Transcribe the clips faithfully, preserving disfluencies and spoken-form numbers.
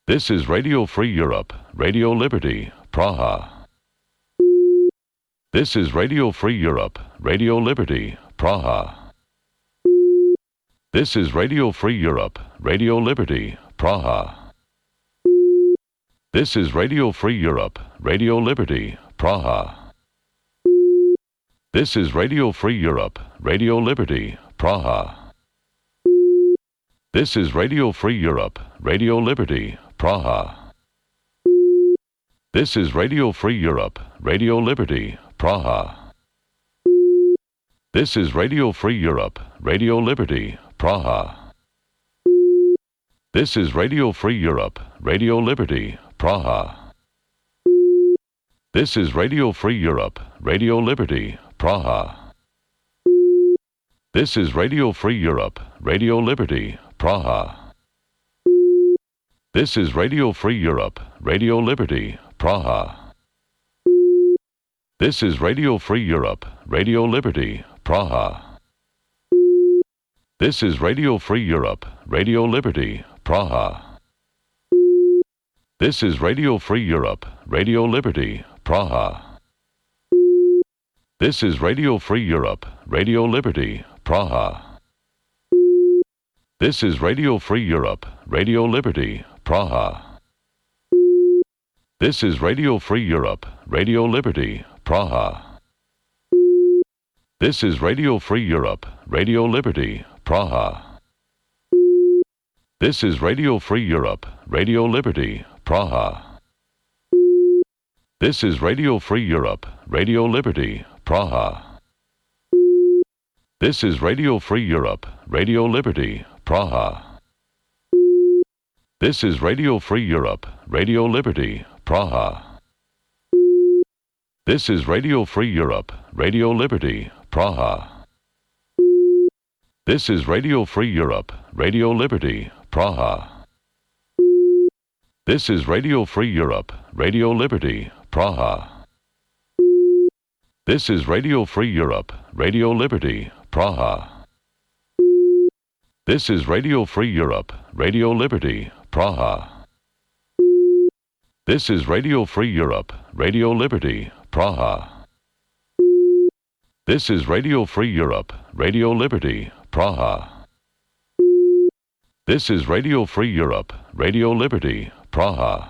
This is Radio Free Europe, Radio Liberty, Praha. This is Radio Free Europe, Radio Liberty, Praha. This is Radio Free Europe, Radio Liberty, Praha. This is Radio Free Europe, Radio Liberty, Praha. This is Radio Free Europe, Radio Liberty, Praha. This is Radio Free Europe, Radio Liberty, Praha. This is Radio Free Europe, Radio Liberty, Praha. This is Radio Free Europe, Radio Liberty, Praha. This is Radio Free Europe, Radio Liberty, Praha. This is Radio Free Europe, Radio Liberty, Praha. This is Radio Free Europe, Radio Liberty, Praha. This is Radio Free Europe, Radio Liberty, Praha. This is Radio Free Europe, Radio Liberty, Praha. This is Radio Free Europe, Radio Liberty, Praha. This is Radio Free Europe, Radio Liberty, Praha. This is Radio Free Europe, Radio Liberty, Praha. This is Radio Free Europe, Radio Liberty, Praha. This is Radio Free Europe, Radio Liberty, Praha. This is Radio Free Europe, Radio Liberty, Praha. This is Radio Free Europe, Radio Liberty, Praha. This is Radio Free Europe, Radio Liberty, Praha. This is Radio Free Europe, Radio Liberty, Praha. This is Radio Free Europe, Radio Liberty, Praha. This is Radio Free Europe, Radio Liberty, Praha. This is Radio Free Europe, Radio Liberty, Praha. This is Radio Free Europe, Radio Liberty, Praha. This is Radio Free Europe, Radio Liberty, Praha. This is Radio Free Europe, Radio Liberty, Praha. This is Radio Free Europe, Radio Liberty, Praha. This is Radio Free Europe, Radio Liberty, Praha. This is Radio Free Europe, Radio Liberty, Praha.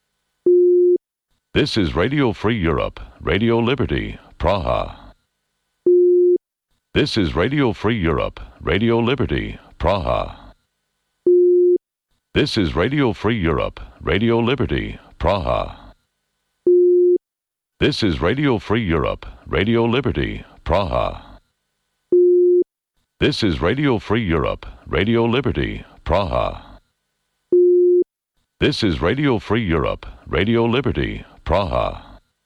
This is Radio Free Europe, Radio Liberty, Praha. This is Radio Free Europe, Radio Liberty, Praha. This is Radio Free Europe, Radio Liberty, Praha. This is Radio Free Europe, Radio Liberty, Praha. This is Radio Free Europe, Radio Liberty, Praha. This is Radio Free Europe, Radio Liberty, Praha.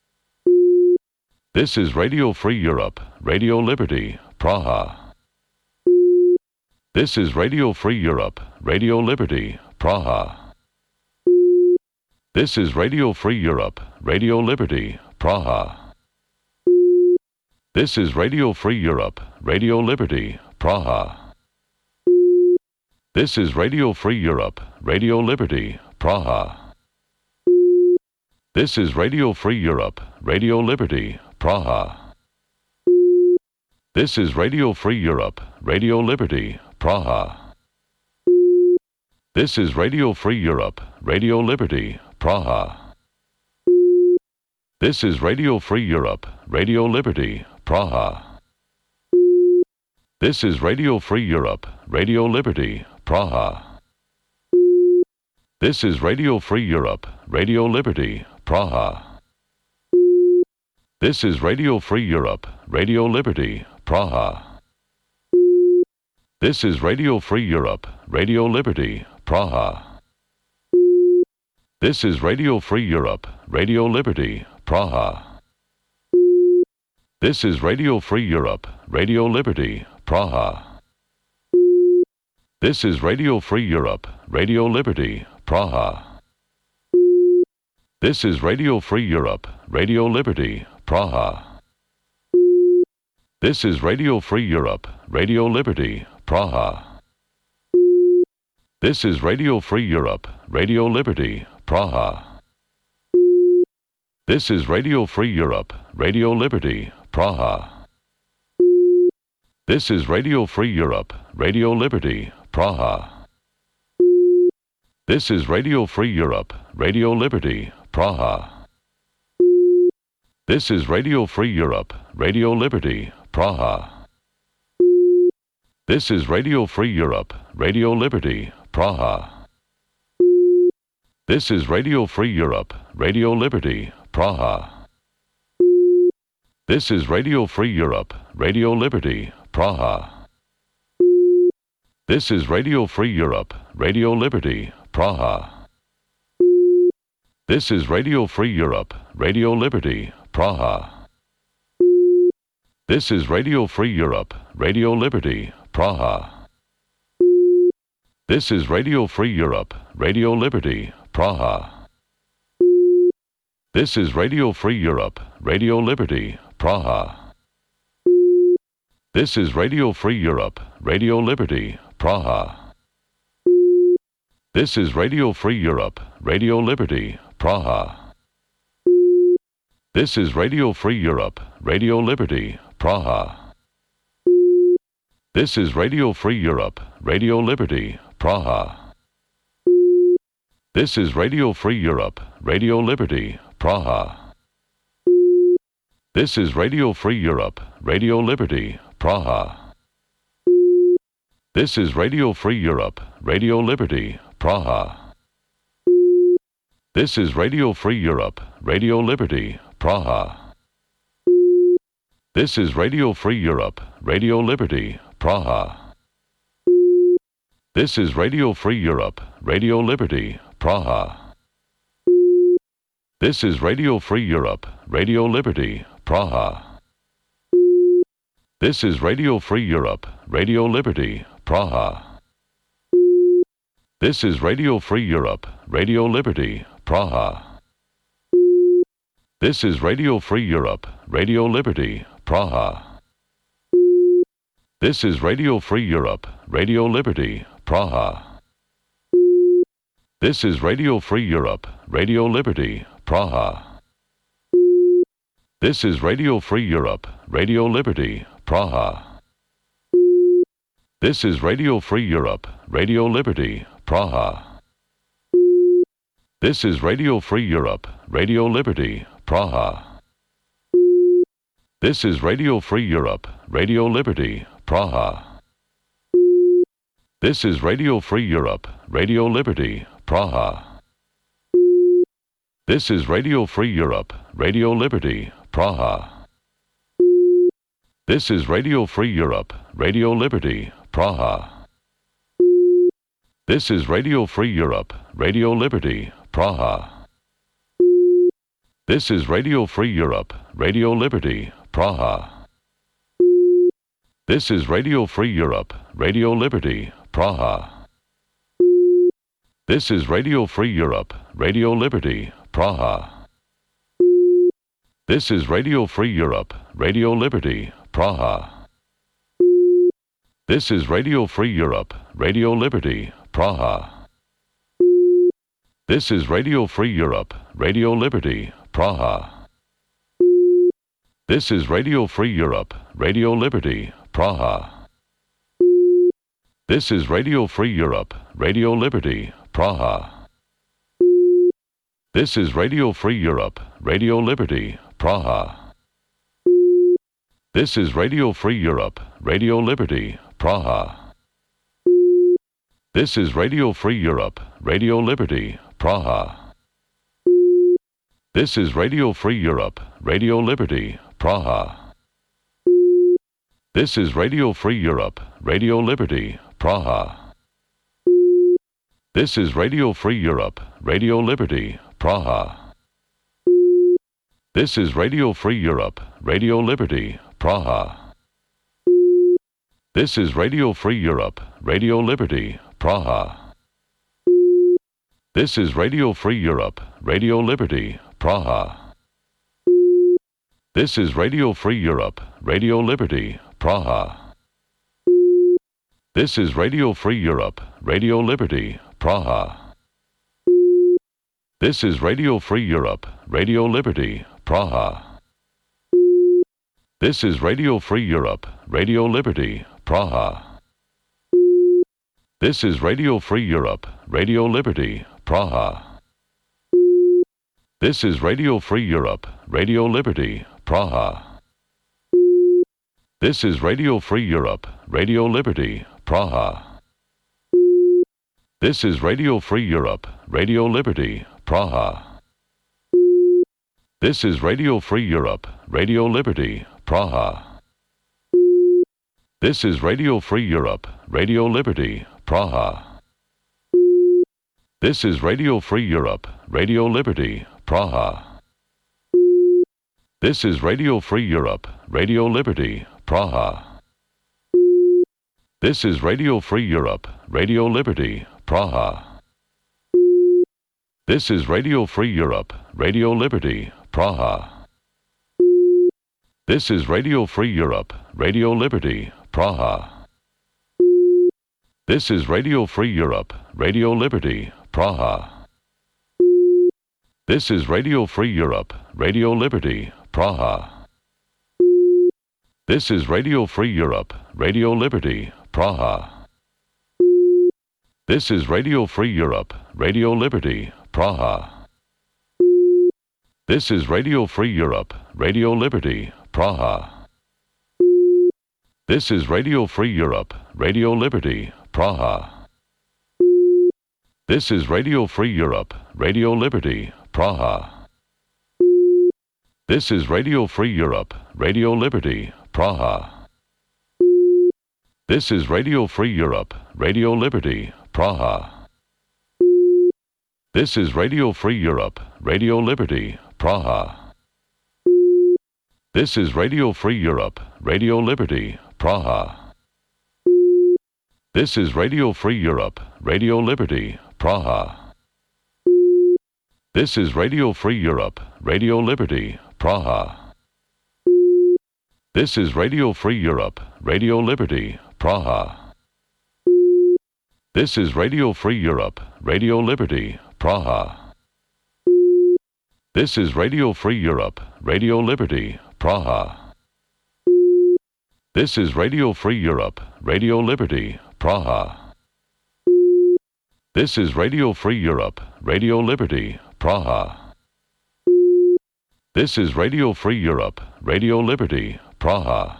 This is Radio Free Europe, Radio Liberty, Praha. This is Radio Free Europe, Radio Liberty, Praha. This is Radio Free Europe, Radio Liberty, Praha. This is Radio Free Europe, Radio Liberty, Praha. This is Radio Free Europe, Radio Liberty, Praha. This is Radio Free Europe, Radio Liberty, Praha. This is Radio Free Europe, Radio Liberty, Praha. This is Radio Free Europe, Radio Liberty, Praha. This is Radio Free Europe, Radio Liberty, Praha. This is Radio Free Europe, Radio Liberty, Praha. This is Radio Free Europe, Radio Liberty, Praha. This is Radio Free Europe, Radio Liberty, Praha. This is Radio Free Europe, Radio Liberty, Praha. This is Radio Free Europe, Radio Liberty, Praha. This is Radio Free Europe, Radio Liberty, Praha. This is Radio Free Europe, Radio Liberty, Praha. This is Radio Free Europe, Radio Liberty, Praha. This is Radio Free Europe, Radio Liberty, Praha. This is Radio Free Europe, Radio Liberty, Praha. This is Radio Free Europe, Radio Liberty, Praha. This is Radio Free Europe, Radio Liberty, Praha. This is Radio Free Europe, Radio Liberty, Praha. This is Radio Free Europe, Radio Liberty, Praha. This is Radio Free Europe, Radio Liberty, Praha. This is Radio Free Europe, Radio Liberty, Praha. This is Radio Free Europe, Radio Liberty, Praha. This is Radio Free Europe, Radio Liberty, Praha. This is Radio Free Europe, Radio Liberty, Praha. This is Radio Free Europe, Radio Liberty, Praha. This is Radio Free Europe, Radio Liberty, Praha. This is Radio Free Europe, Radio Liberty, Praha. This is Radio Free Europe, Radio Liberty, Praha. This is Radio Free Europe, Radio Liberty, Praha. This is Radio Free Europe, Radio Liberty, Praha. This is Radio Free Europe, Radio Liberty, Praha. This is Radio Free Europe, Radio Liberty, Praha. This is Radio Free Europe, Radio Liberty, Praha. This is Radio Free Europe, Radio Liberty, Praha. This is Radio Free Europe, Radio Liberty, Praha. This is Radio Free Europe, Radio Liberty, Praha. This is Radio Free Europe, Radio Liberty, Praha. This is Radio Free Europe, Radio Liberty, Praha. This is Radio Free Europe, Radio Liberty, Praha. This is Radio Free Europe, Radio Liberty, Praha. This is Radio Free Europe, Radio Liberty, Praha. This is Radio Free Europe, Radio Liberty, Praha. This is Radio Free Europe, Radio Liberty, Praha. This is Radio Free Europe, Radio Liberty, Praha. This is Radio Free Europe, Radio Liberty, Praha. This is Radio Free Europe, Radio Liberty, Praha. This is Radio Free Europe, Radio Liberty, Praha. This is Radio Free Europe, Radio Liberty, Praha. This is Radio Free Europe, Radio Liberty, Praha. This is Radio Free Europe, Radio Liberty, Praha. This is Radio Free Europe, Radio Liberty, Praha. This is Radio Free Europe, Radio Liberty, Praha. This is Radio Free Europe, Radio Liberty, Praha. This is Radio Free Europe, Radio Liberty, Praha. This is Radio Free Europe, Radio Liberty, Praha. This is Radio Free Europe, Radio Liberty, Praha. This is Radio Free Europe, Radio Liberty, Praha. This is Radio Free Europe, Radio Liberty, Praha. This is Radio Free Europe, Radio Liberty, Praha. This is Radio Free Europe, Radio Liberty, Praha. This is Radio Free Europe, Radio Liberty, Praha. This is Radio Free Europe, Radio Liberty, Praha. This is Radio Free Europe, Radio Liberty, Praha. This is Radio Free Europe, Radio Liberty, Praha. This is Radio Free Europe, Radio Liberty, Praha. This is Radio Free Europe, Radio Liberty, Praha. This is Radio Free Europe, Radio Liberty, Praha. This is Radio Free Europe, Radio Liberty, Praha. This is Radio Free Europe, Radio Liberty, Praha. This is Radio Free Europe, Radio Liberty, Praha. This is Radio Free Europe, Radio Liberty, Praha. This is Radio Free Europe, Radio Liberty, Praha. This is Radio Free Europe, Radio Liberty, Praha. This is Radio Free Europe, Radio Liberty, Praha. This is Radio Free Europe, Radio Liberty, Praha. This is Radio Free Europe, Radio Liberty, Praha. This is Radio Free Europe, Radio Liberty, Praha. This is Radio Free Europe, Radio Liberty, Praha. This is Radio Free Europe, Radio Liberty, Praha. This is Radio Free Europe, Radio Liberty, Praha. This is Radio Free Europe, Radio Liberty, Praha. This is Radio Free Europe, Radio Liberty, Praha. This is Radio Free Europe, Radio Liberty, Praha. This is Radio Free Europe, Radio Liberty, Praha. This is Radio Free Europe, Radio Liberty, Praha. This is Radio Free Europe, Radio Liberty, Praha. This is Radio Free Europe, Radio Liberty, Praha. This is Radio Free Europe, Radio Liberty, Praha. This is Radio Free Europe, Radio Liberty, Praha. This is Radio Free Europe, Radio Liberty, Praha. This is Radio Free Europe, Radio Liberty, Praha. This is Radio Free Europe, Radio Liberty, Praha. This is Radio Free Europe, Radio Liberty, Praha. This is Radio Free Europe, Radio Liberty, Praha. This is Radio Free Europe, Radio Liberty, Praha. This is Radio Free Europe, Radio Liberty, Praha. This is Radio Free Europe, Radio Liberty, Praha. This is Radio Free Europe, Radio Liberty, Praha. This is Radio Free Europe, Radio Liberty, Praha. This is Radio Free Europe, Radio Liberty, Praha. This is Radio Free Europe, Radio Liberty, Praha. This is Radio Free Europe, Radio Liberty, Praha.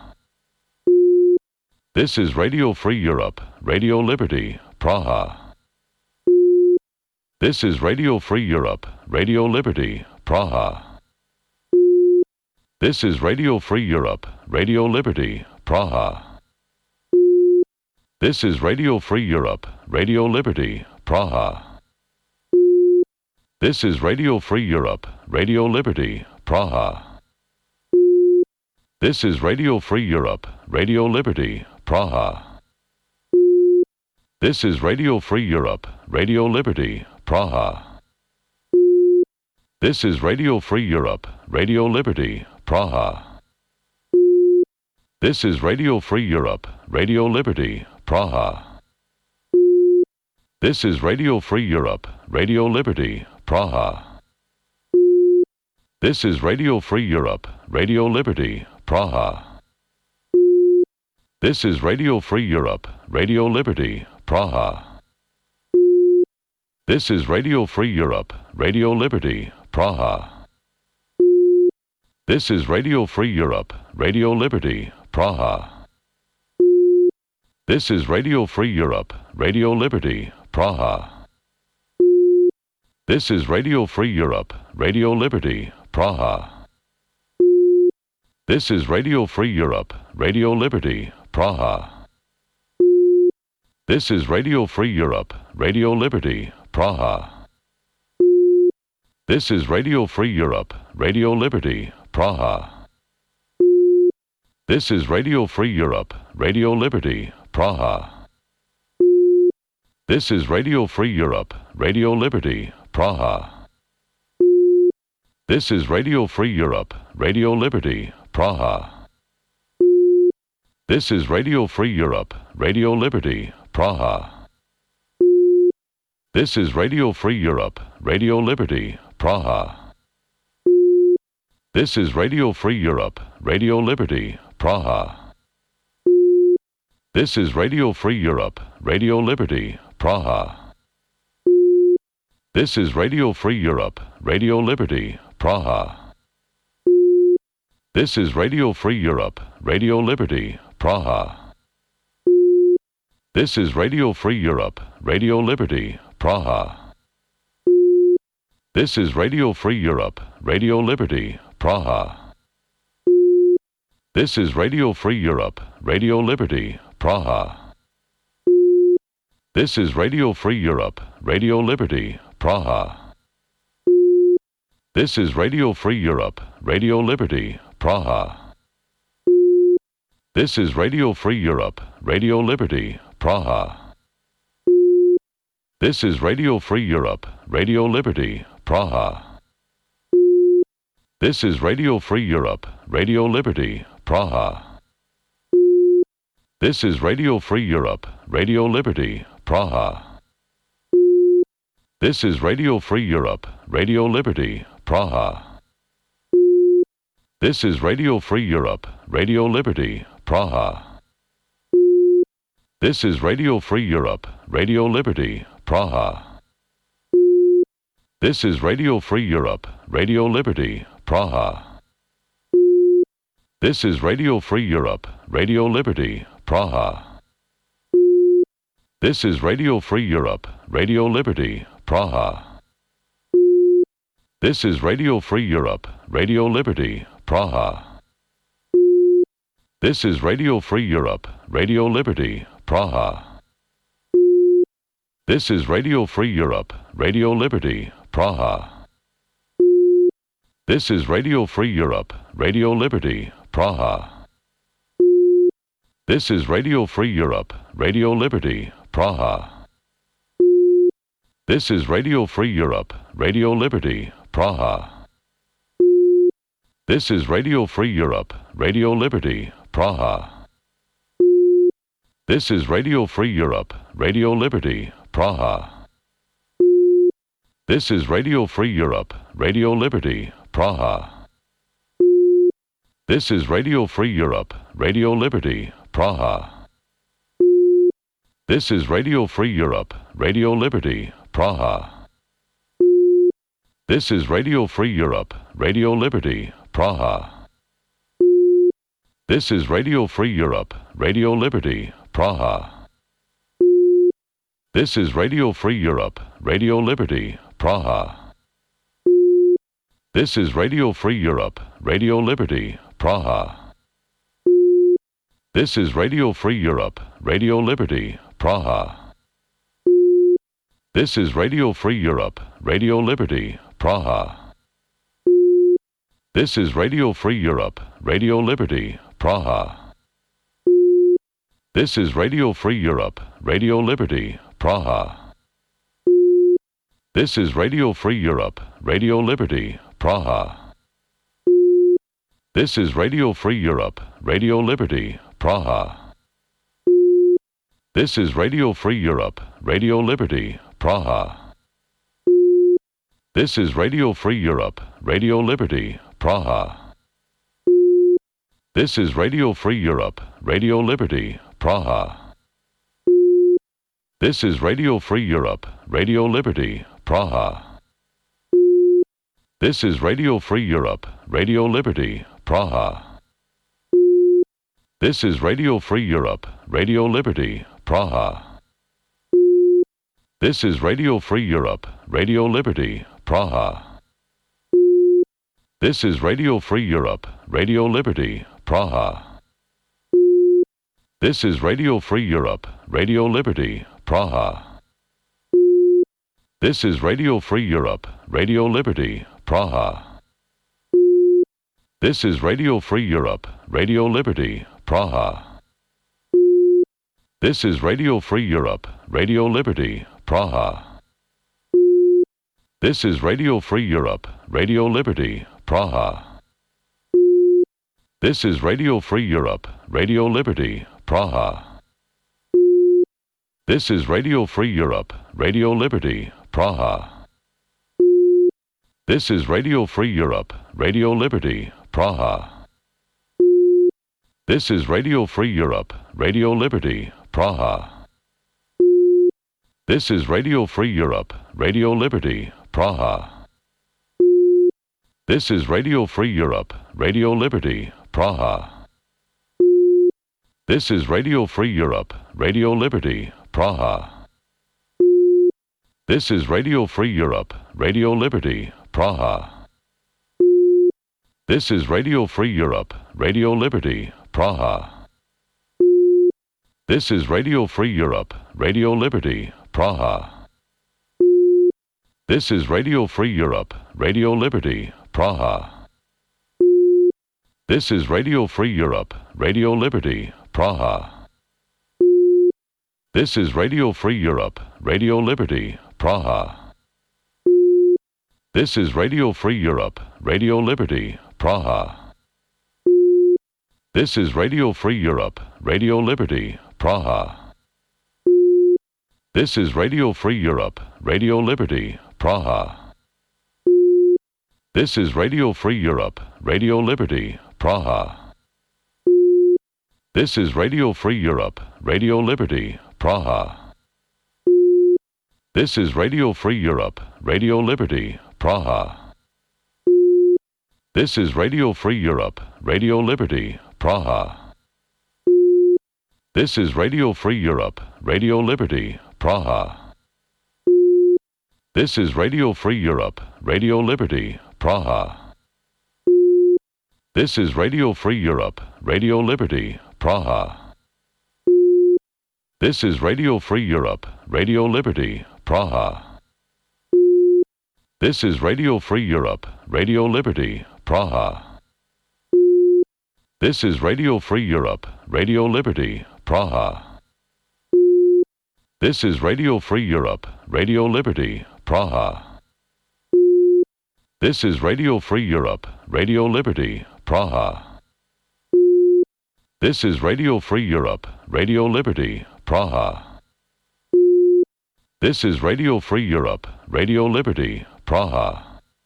This is Radio Free Europe, Radio Liberty, Praha. This is Radio Free Europe, Radio Liberty, Praha. This is Radio Free Europe, Radio Liberty, Praha. This is Radio Free Europe, Radio Liberty, Praha. This is Radio Free Europe, Radio Liberty, Praha. This is Radio Free Europe, Radio Liberty, Praha. This is Radio Free Europe, Radio Liberty, Praha. This is Radio Free Europe, Radio Liberty, Praha. This is Radio Free Europe, Radio Liberty, Praha. This is Radio Free Europe, Radio Liberty, Praha. This is Radio Free Europe, Radio Liberty, Praha. This is Radio Free Europe, Radio Liberty, Praha. This is Radio Free Europe, Radio Liberty, Praha. This is Radio Free Europe, Radio Liberty, Praha. This is Radio Free Europe, Radio Liberty, Praha. This is Radio Free Europe, Radio Liberty, Praha. This is Radio Free Europe, Radio Liberty, Praha. This is Radio Free Europe, Radio Liberty, Praha. This is Radio Free Europe, Radio Liberty, Praha. This is Radio Free Europe, Radio Liberty, Praha. This is Radio Free Europe, Radio Liberty, Praha. This is Radio Free Europe, Radio Liberty, Praha. This is Radio Free Europe, Radio Liberty, Praha. This is Radio Free Europe, Radio Liberty, Praha. This is Radio Free Europe, Radio Liberty, Praha. This is Radio Free Europe, Radio Liberty, Praha. This is Radio Free Europe, Radio Liberty, Praha. This is Radio Free Europe, Radio Liberty, Praha. This is Radio Free Europe, Radio Liberty, Praha. This is Radio Free Europe, Radio Liberty, Praha. This is Radio Free Europe, Radio Liberty, Praha. This is Radio Free Europe, Radio Liberty, Praha. This is Radio Free Europe, Radio Liberty, Praha. This is Radio Free Europe, Radio Liberty, Praha. This is Radio Free Europe, Radio Liberty, Praha. This is Radio Free Europe, Radio Liberty, Praha. This is Radio Free Europe, Radio Liberty, Praha. This is Radio Free Europe, Radio Liberty, Praha. This is Radio Free Europe, Radio Liberty, Praha. This is Radio Free Europe, Radio Liberty, Praha. This is Radio Free Europe, Radio Liberty, Praha. This is Radio Free Europe, Radio Liberty, Praha. This is Radio Free Europe, Radio Liberty, Praha. This is Radio Free Europe, Radio Liberty, Praha. This is Radio Free Europe, Radio Liberty, Praha. This is Radio Free Europe, Radio Liberty, Praha. This is Radio Free Europe, Radio Liberty, Praha. This is Radio Free Europe, Radio Liberty, Praha. This is Radio Free Europe, Radio Liberty, Praha. This is Radio Free Europe, Radio Liberty, Praha. This is Radio Free Europe, Radio Liberty, Praha. This is Radio Free Europe, Radio Liberty, Praha. This is Radio Free Europe, Radio Liberty, Praha. This is Radio Free Europe, Radio Liberty, Praha. This is Radio Free Europe, Radio Liberty, Praha. This is Radio Free Europe, Radio Liberty, Praha. This is Radio Free Europe, Radio Liberty, Praha. This is Radio Free Europe, Radio Liberty, Praha. This is Radio Free Europe, Radio Liberty, Praha. This is Radio Free Europe, Radio Liberty, Praha. This is Radio Free Europe, Radio Liberty, Praha. This is Radio Free Europe, Radio Liberty, Praha. This is Radio Free Europe, Radio Liberty, Praha. This is Radio Free Europe, Radio Liberty, Praha. This is Radio Free Europe, Radio Liberty, Praha. This is Radio Free Europe, Radio Liberty, Praha. This is Radio Free Europe, Radio Liberty, Praha. This is Radio Free Europe, Radio Liberty, Praha. This is Radio Free Europe, Radio Liberty, Praha. This is Radio Free Europe, Radio Liberty, Praha. This is Radio Free Europe, Radio Liberty, Praha. This is Radio Free Europe, Radio Liberty, Praha. This is Radio Free Europe, Radio Liberty, Praha. This is Radio Free Europe, Radio Liberty, Praha. This is Radio Free Europe, Radio Liberty, Praha. This is Radio Free Europe, Radio Liberty, Praha. This is Radio Free Europe, Radio Liberty, Praha. This is Radio Free Europe, Radio Liberty, Praha. This is Radio Free Europe, Radio Liberty, Praha. This is Radio Free Europe, Radio Liberty, Praha. This is Radio Free Europe, Radio Liberty, Praha. This is Radio Free Europe, Radio Liberty, Praha. This is Radio Free Europe, Radio Liberty, Praha. This is Radio Free Europe, Radio Liberty, Praha. This is Radio Free Europe, Radio Liberty, Praha. This is Radio Free Europe, Radio Liberty, Praha. This is Radio Free Europe, Radio Liberty, Praha. This is Radio Free Europe, Radio Liberty, Praha. This is Radio Free Europe, Radio Liberty, Praha. This is Radio Free Europe, Radio Liberty, Praha. This is Radio Free Europe, Radio Liberty, Praha. This is Radio Free Europe, Radio Liberty, Praha. This is Radio Free Europe, Radio Liberty, Praha. This is Radio Free Europe, Radio Liberty, Praha. This is Radio Free Europe, Radio Liberty, Praha. This is Radio Free Europe, Radio Liberty, Praha. This is Radio Free Europe, Radio Liberty, Praha. This is Radio Free Europe, Radio Liberty, Praha. This is Radio Free Europe, Radio Liberty, Praha. This is Radio Free Europe, Radio Liberty, Praha. This is Radio Free Europe, Radio Liberty, Praha. This is Radio Free Europe, Radio Liberty, Praha. This is Radio Free Europe, Radio Liberty, Praha. This is Radio Free Europe, Radio Liberty, Praha. This is Radio Free Europe, Radio Liberty, Praha. This is Radio Free Europe, Radio Liberty, Praha. This is Radio Free Europe, Radio Liberty, Praha.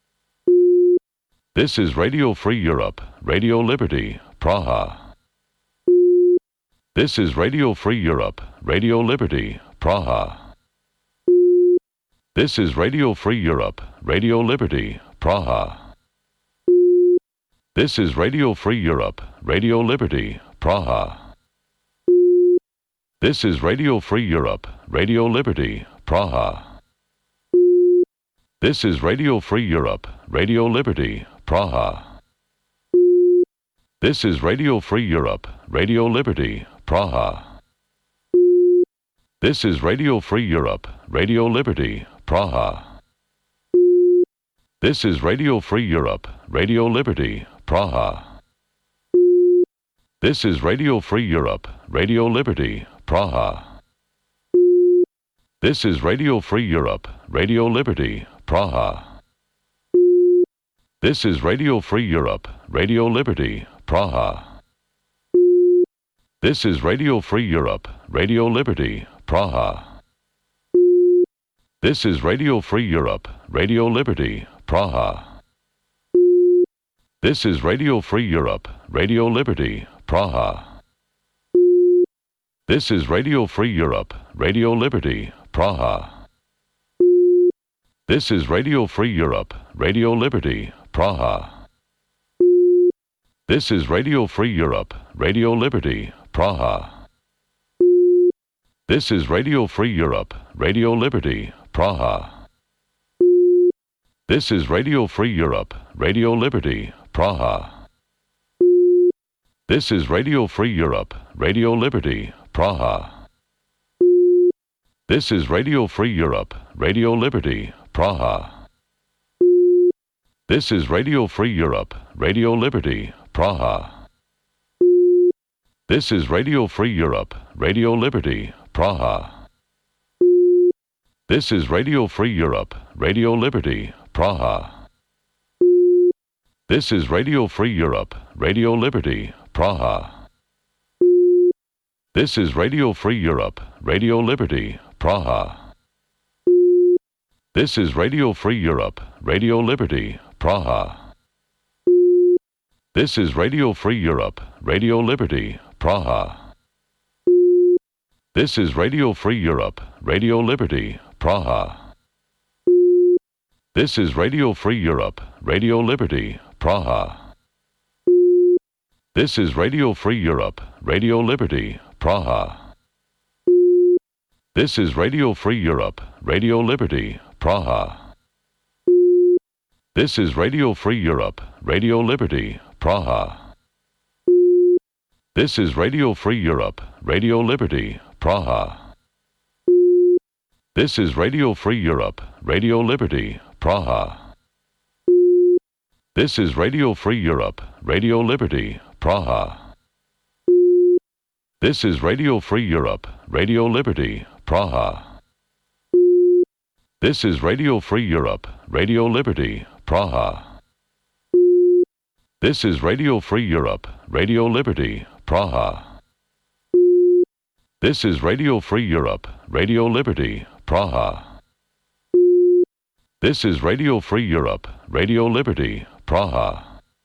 This is Radio Free Europe, Radio Liberty, Praha. This is Radio Free Europe, Radio Liberty, Praha. This is Radio Free Europe, Radio Liberty, Praha. This is Radio Free Europe, Radio Liberty, Praha. This is Radio Free Europe, Radio Liberty, Praha. This is Radio Free Europe, Radio Liberty, Praha. This is Radio Free Europe, Radio Liberty, Praha. This is Radio Free Europe, Radio Liberty, Praha. This is Radio Free Europe, Radio Liberty, Praha. This is Radio Free Europe, Radio Liberty, Praha. This is Radio Free Europe, Radio Liberty, Praha. This is Radio Free Europe, Radio Liberty, Praha. This is Radio Free Europe, Radio Liberty, Praha. This is Radio Free Europe, Radio Liberty, Praha. This is Radio Free Europe, Radio Liberty, Praha. This is Radio Free Europe, Radio Liberty, Praha. This is Radio Free Europe, Radio Liberty, Praha. This is Radio Free Europe, Radio Liberty, Praha. This is Radio Free Europe, Radio Liberty, Praha. This is Radio Free Europe, Radio Liberty, Praha. This is Radio Free Europe, Radio Liberty, Praha. This is Radio Free Europe, Radio Liberty, Praha. This is Radio Free Europe, Radio Liberty, Praha. This is Radio Free Europe, Radio Liberty, Praha. This is Radio Free Europe, Radio Liberty, Praha. This is Radio Free Europe, Radio Liberty, Praha. This is Radio Free Europe, Radio Liberty, Praha. This is Radio Free Europe, Radio Liberty, Praha. This is Radio Free Europe, Radio Liberty, Praha. This is Radio Free Europe, Radio Liberty, Praha. This is Radio Free Europe, Radio Liberty, Praha. This is Radio Free Europe, Radio Liberty, Praha. This is Radio Free Europe, Radio Liberty, Praha. This is Radio Free Europe, Radio Liberty, Praha. This is Radio Free Europe, Radio Liberty, Praha. This is Radio Free Europe, Radio Liberty, Praha. This is Radio Free Europe, Radio Liberty, Praha. This is Radio Free Europe, Radio Liberty, Praha. This is Radio Free Europe, Radio Liberty, Praha. This is Radio Free Europe, Radio Liberty, Praha. This is Radio Free Europe, Radio Liberty, Praha. This is Radio Free Europe, Radio Liberty, Praha.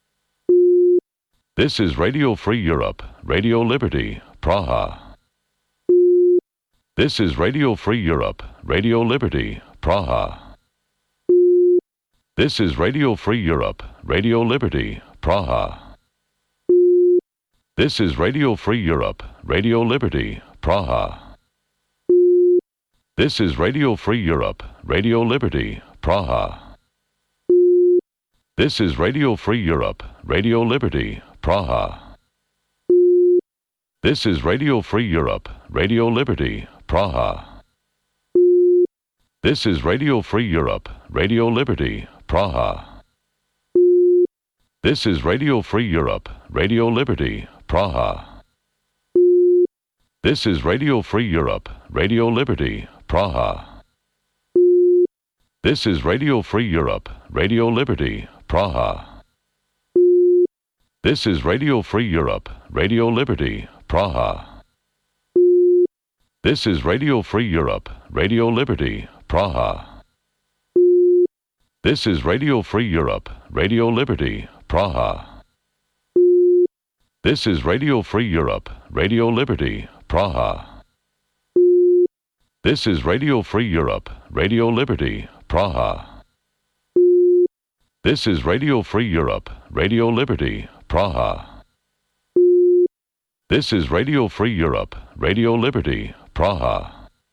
This is Radio Free Europe, Radio Liberty, Praha. This is Radio Free Europe, Radio Liberty, Praha. This is Radio Free Europe, Radio Liberty, Praha. This is Radio Free Europe, Radio Liberty, Praha. This is Radio Free Europe, Radio Liberty, Praha. This is Radio Free Europe, Radio Liberty, Praha. This is Radio Free Europe, Radio Liberty, Praha. This is Radio Free Europe, Radio Liberty, Praha. This is Radio Free Europe, Radio Liberty, Praha. This is Radio Free Europe, Radio Liberty, Praha. This is Radio Free Europe, Radio Liberty, Praha. This is Radio Free Europe, Radio Liberty, Praha. This is Radio Free Europe, Radio Liberty, Praha. This is Radio Free Europe, Radio Liberty, Praha. This is Radio Free Europe, Radio Liberty, Praha. This is Radio Free Europe, Radio Liberty, Praha. This is Radio Free Europe, Radio Liberty, Praha. This is Radio Free Europe, Radio Liberty, Praha.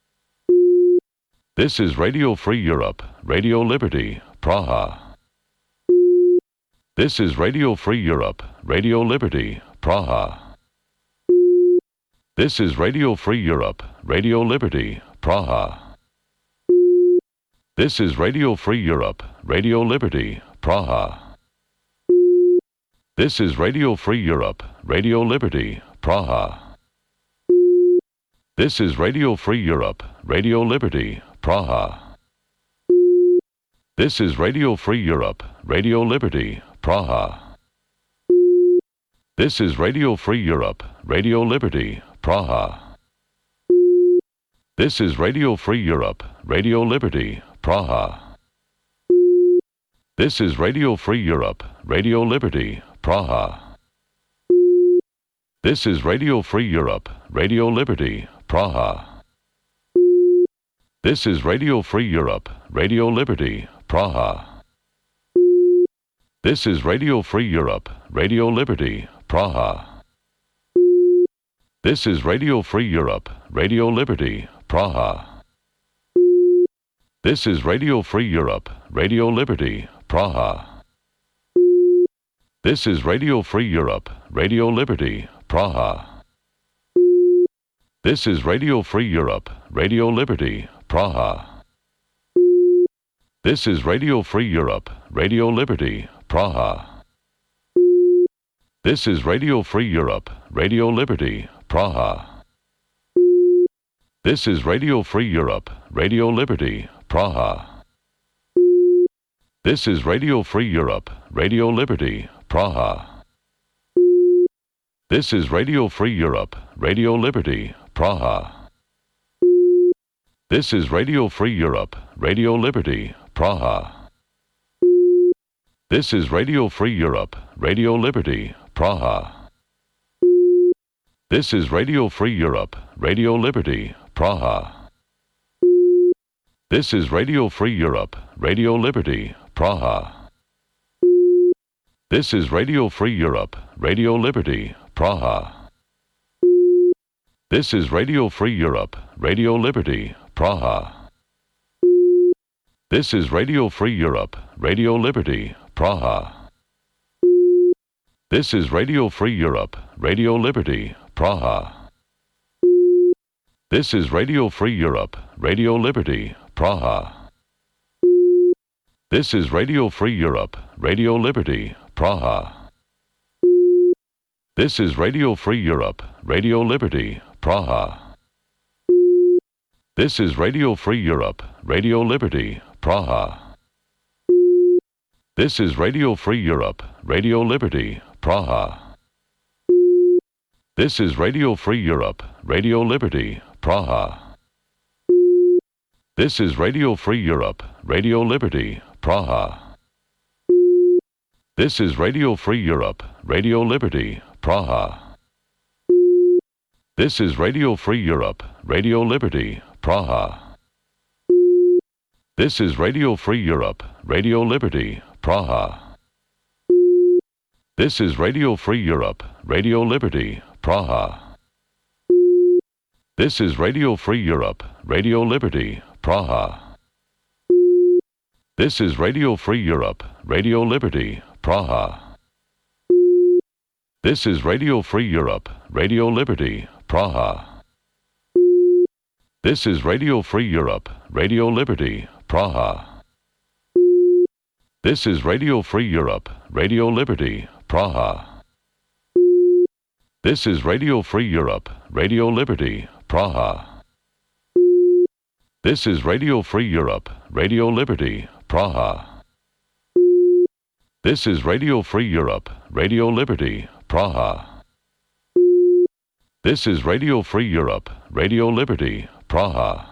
This is Radio Free Europe, Radio Liberty, Praha. This is Radio Free Europe, Radio Liberty, Praha. This is Radio Free Europe, Radio Liberty, Praha. This is Radio Free Europe, Radio Liberty, Praha. This is Radio Free Europe, Radio Liberty, Praha. This is Radio Free Europe, Radio Liberty, Praha. This is Radio Free Europe, Radio Liberty, Praha. This is Radio Free Europe, Radio Liberty, Praha. This is Radio Free Europe, Radio Liberty, Praha. This is Radio Free Europe, Radio Liberty, Praha. This is Radio Free Europe, Radio Liberty, Praha. This is Radio Free Europe, Radio Liberty, Praha. This is Radio Free Europe, Radio Liberty, Praha. This is Radio Free Europe, Radio Liberty, Praha. This is Radio Free Europe, Radio Liberty, Praha. This is Radio Free Europe, Radio Liberty, Praha. This is Radio Free Europe, Radio Liberty, Praha. This is Radio Free Europe, Radio Liberty, Praha. This is Radio Free Europe, Radio Liberty, Praha. This is Radio Free Europe, Radio Liberty, Praha. This is Radio Free Europe, Radio Liberty, Praha. This is Radio Free Europe, Radio Liberty, Praha. This is Radio Free Europe, Radio Liberty, Praha. This is Radio Free Europe, Radio Liberty, Praha. This is Radio Free Europe, Radio Liberty, Praha. This is Radio Free Europe, Radio Liberty, Praha. This is Radio Free Europe, Radio Liberty, Praha. This is Radio Free Europe, Radio Liberty, Praha. This is Radio Free Europe, Radio Liberty, Praha. This is Radio Free Europe, Radio Liberty, Praha. This is Radio Free Europe, Radio Liberty, Praha. This is Radio Free Europe, Radio Liberty, Praha. This is Radio Free Europe, Radio Liberty, Praha. This is Radio Free Europe, Radio Liberty, Praha. This is Radio Free Europe, Radio Liberty, Praha. This is Radio Free Europe, Radio Liberty, Praha. This is Radio Free Europe, Radio Liberty, Praha. This is Radio Free Europe, Radio Liberty, Praha. This is Radio Free Europe, Radio Liberty, Praha. This is Radio Free Europe, Radio Liberty, Praha. This is Radio Free Europe, Radio Liberty, Praha. This is Radio Free Europe, Radio Liberty, Praha. This is Radio Free Europe, Radio Liberty, Praha. This is Radio Free Europe, Radio Liberty, Praha. This is Radio Free Europe, Radio Liberty, Praha. This is Radio Free Europe, Radio Liberty, Praha. This is Radio Free Europe, Radio Liberty, Praha. This is Radio Free Europe, Radio Liberty, Praha. This is Radio Free Europe, Radio Liberty, Praha. This is Radio Free Europe, Radio Liberty, Praha.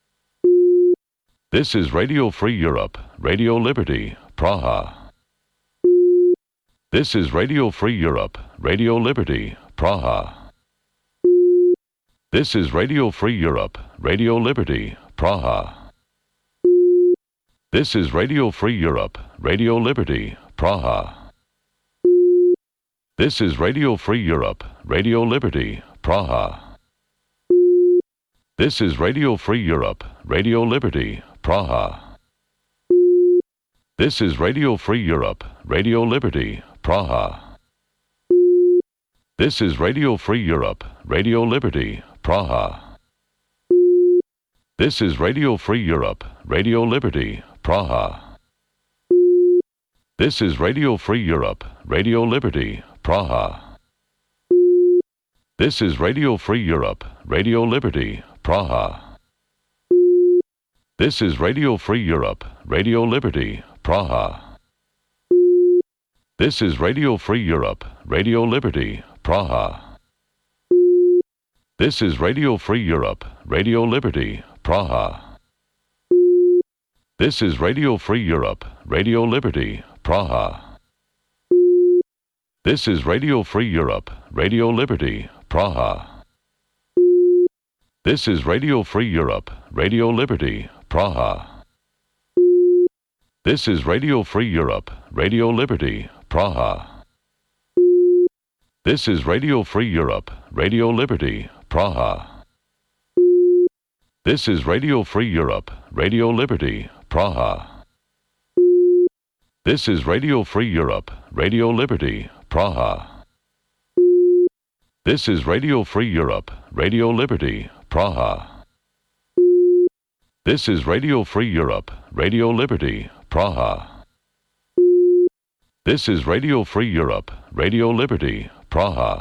This is Radio Free Europe, Radio Liberty, Praha. This is Radio Free Europe, Radio Liberty, Praha. This is Radio Free Europe, Radio Liberty, Praha. This is Radio Free Europe, Radio Liberty, Praha. This is Radio Free Europe, Radio Liberty, Praha. This is Radio Free Europe, Radio Liberty, Praha. This is Radio Free Europe, Radio Liberty, Praha. This is Radio Free Europe, Radio Liberty, Praha. This is Radio Free Europe, Radio Liberty, Praha. This is Radio Free Europe, Radio Liberty, Praha. This is Radio Free Europe, Radio Liberty, Praha. This is Radio Free Europe, Radio Liberty, Praha. This is Radio Free Europe, Radio Liberty, Praha. This is Radio Free Europe, Radio Liberty, Praha. This is Radio Free Europe, Radio Liberty, Praha. This is Radio Free Europe, Radio Liberty, Praha. This is Radio Free Europe, Radio Liberty, Praha. This is Radio Free Europe, Radio Liberty, Praha. This is Radio Free Europe, Radio Liberty, Praha. This is Radio Free Europe, Radio Liberty, Praha. This is Radio Free Europe, Radio Liberty, Praha. This is Radio Free Europe, Radio Liberty, Praha. This is Radio Free Europe, Radio Liberty, Praha. This is Radio Free Europe, Radio Liberty, Praha.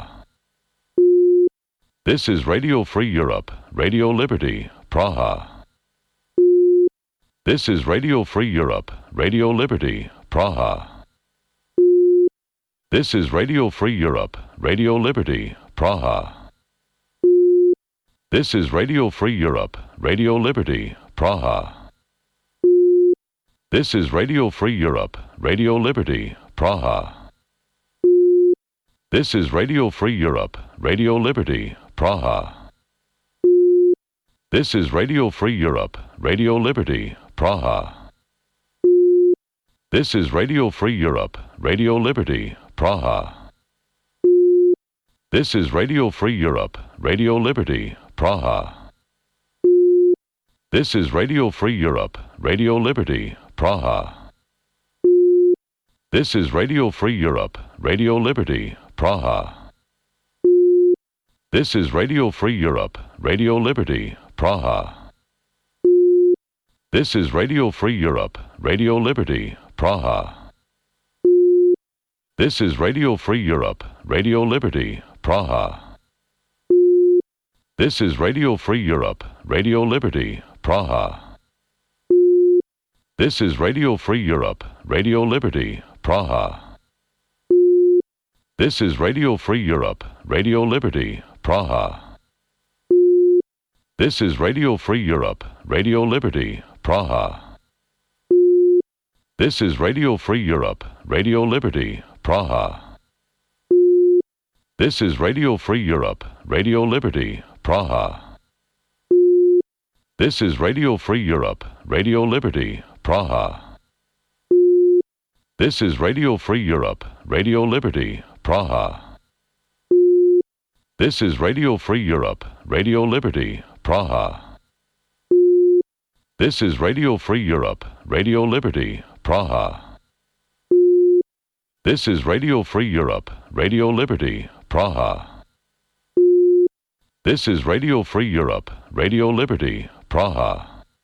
This is Radio Free Europe, Radio Liberty, Praha. This is Radio Free Europe, Radio Liberty, Praha. This is Radio Free Europe, Radio Liberty, Praha. This is Radio Free Europe, Radio Liberty, Praha. This is Radio Free Europe, Radio Liberty, Praha. This is Radio Free Europe, Radio Liberty, Praha. This is Radio Free Europe, Radio Liberty, Praha. This is Radio Free Europe, Radio Liberty, Praha. This is Radio Free Europe, Radio Liberty, Praha. This is Radio Free Europe, Radio Liberty, Praha. This is Radio Free Europe, Radio Liberty, Praha. This is Radio Free Europe, Radio Liberty, Praha. This is Radio Free Europe, Radio Liberty, Praha. This is Radio Free Europe, Radio Liberty, Praha. This is Radio Free Europe, Radio Liberty, Praha. This is Radio Free Europe, Radio Liberty, Praha. This is Radio Free Europe, Radio Liberty, Praha. This is Radio Free Europe, Radio Liberty, Praha. This is Radio Free Europe, Radio Liberty, Praha. This is Radio Free Europe, Radio Liberty, Praha. This is Radio Free Europe, Radio Liberty, Praha. This is Radio Free Europe, Radio Liberty, Praha. This is Radio Free Europe, Radio Liberty, Praha. This is Radio Free Europe, Radio Liberty, Praha. This is Radio Free Europe, Radio Liberty, Praha. This is Radio Free Europe, Radio Liberty, Praha.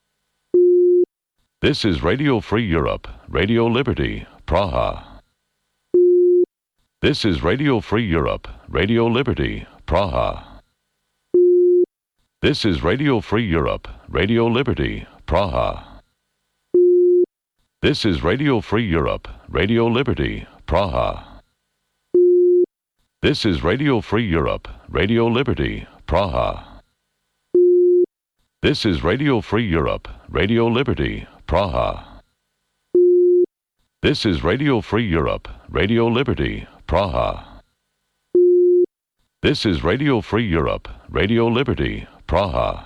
This is Radio Free Europe, Radio Liberty, Praha. This is Radio Free Europe, Radio Liberty, Praha. This is Radio Free Europe, Radio Liberty, Praha. This is Radio Free Europe, Radio Liberty, Praha. This is Radio Free Europe, Radio Liberty, Praha. This is Radio Free Europe, Radio Liberty, Praha. This is Radio Free Europe, Radio Liberty, Praha. This is Radio Free Europe, Radio Liberty, Praha.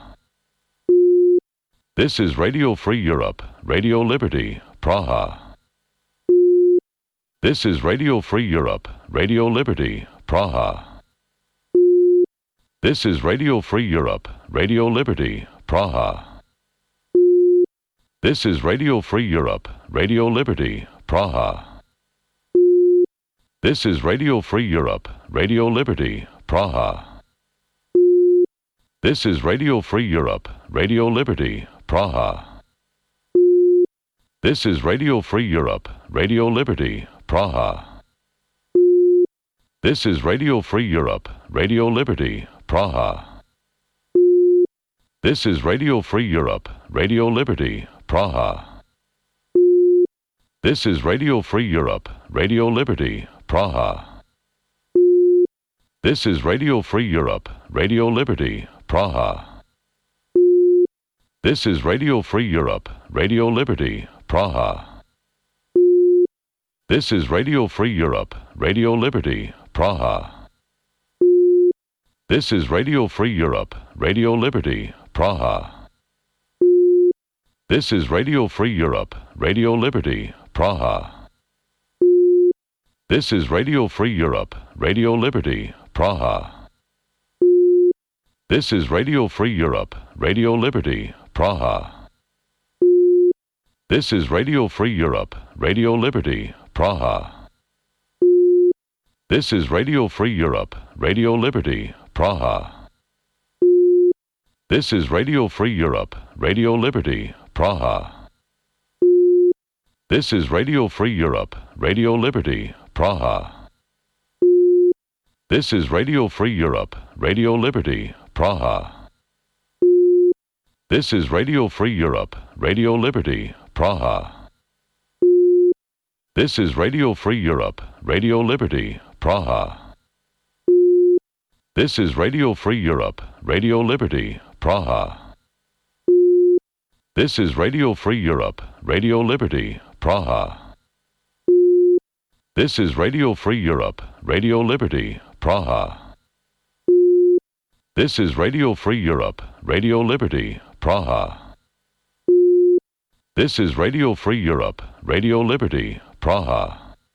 This is Radio Free Europe, Radio Liberty, Praha. This is Radio Free Europe, Radio Liberty, Praha. This is Radio Free Europe, Radio Liberty, Praha. This is Radio Free Europe, Radio Liberty, Praha. This is Radio Free Europe, Radio Liberty, Praha. This is Radio Free Europe, Radio Liberty, Praha. This is Radio Free Europe, Radio Liberty, Praha. This is Radio Free Europe, Radio Liberty, Praha. This is Radio Free Europe, Radio Liberty, Praha. This is Radio Free Europe, Radio Liberty, Praha. This is Radio Free Europe, Radio Liberty, Praha. This is Radio Free Europe, Radio Liberty, Praha. This is Radio Free Europe, Radio Liberty, Praha. This is Radio Free Europe, Radio Liberty, Praha. This is Radio Free Europe, Radio Liberty, Praha. This is Radio Free Europe, Radio Liberty, Praha. This is Radio Free Europe, Radio Liberty, Praha. This is Radio Free Europe, Radio Liberty, Praha. This is Radio Free Europe, Radio Liberty, Praha. This is Radio Free Europe, Radio Liberty, Praha. This is Radio Free Europe, Radio Liberty, Praha. This is Radio Free Europe, Radio Liberty, Praha. This is Radio Free Europe, Radio Liberty, Praha. This is Radio Free Europe, Radio Liberty, Praha. This is Radio Free Europe, Radio Liberty, Praha. This is Radio Free Europe, Radio Liberty, Praha. This is Radio Free Europe, Radio Liberty, Praha. This is Radio Free Europe, Radio Liberty, Praha. This is Radio Free Europe, Radio Liberty, Praha.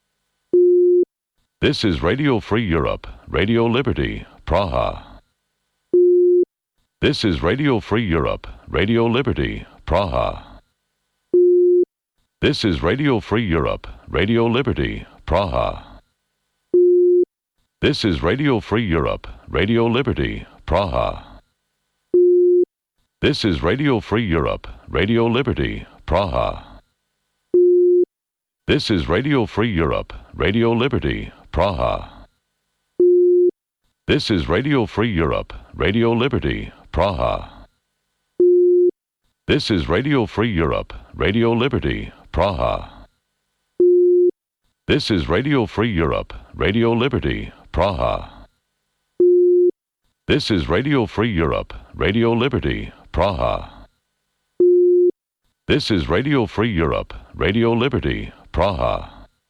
This is Radio Free Europe, Radio Liberty, Praha. This is Radio Free Europe, Radio Liberty, Praha. This is Radio Free Europe, Radio Liberty, Praha. This is Radio Free Europe, Radio Liberty, Praha. This is Radio Free Europe, Radio Liberty, Praha. This is Radio Free Europe, Radio Liberty, Praha. This is Radio Free Europe, Radio Liberty, Praha. This is Radio Free Europe, Radio Liberty, Praha. This is Radio Free Europe, Radio Liberty, Praha. This is Radio Free Europe, Radio Liberty, Praha. This is Radio Free Europe, Radio Liberty, Praha.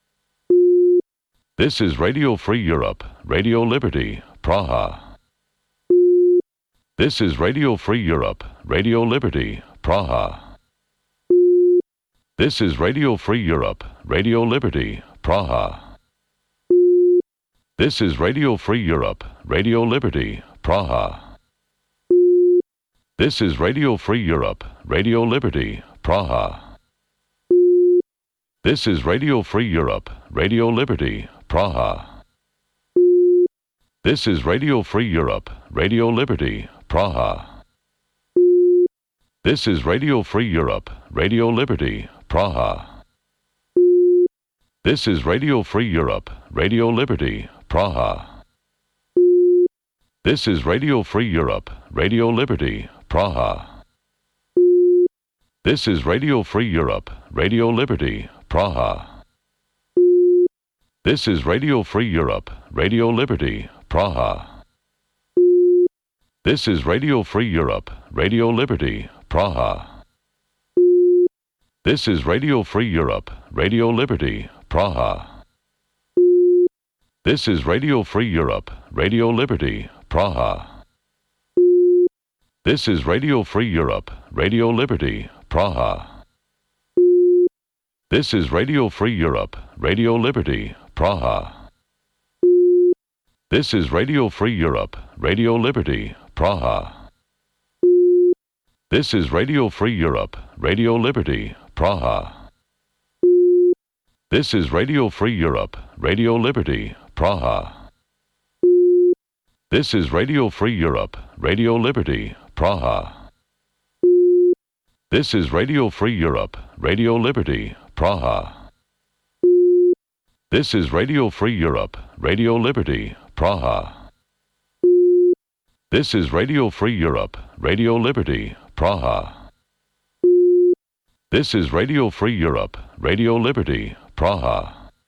This is Radio Free Europe, Radio Liberty, Praha. This is Radio Free Europe, Radio Liberty, Praha. This is Radio Free Europe, Radio Liberty, Praha. This is Radio Free Europe, Radio Liberty, Praha. This is Radio Free Europe, Radio Liberty, Praha. This is Radio Free Europe, Radio Liberty, Praha. This is Radio Free Europe, Radio Liberty, Praha. This is Radio Free Europe, Radio Liberty, Praha. This is Radio Free Europe, Radio Liberty, Praha. This is Radio Free Europe, Radio Liberty, Praha. This is Radio Free Europe, Radio Liberty, Praha. This is Radio Free Europe, Radio Liberty, Praha. This is Radio Free Europe, Radio Liberty, Praha. This is Radio Free Europe, Radio Liberty, Praha. This is Radio Free Europe, Radio Liberty, Praha. This is Radio Free Europe, Radio Liberty, Praha. This is Radio Free Europe, Radio Liberty, Praha. This is Radio Free Europe, Radio Liberty, Praha. This is Radio Free Europe, Radio Liberty, Praha. This is Radio Free Europe, Radio Liberty, Praha. This is Radio Free Europe, Radio Liberty, Praha. This is Radio Free Europe, Radio Liberty, Praha. This is Radio Free Europe, Radio Liberty, Praha. This is Radio Free Europe, Radio Liberty, Praha. This is Radio Free Europe, Radio Liberty, Praha.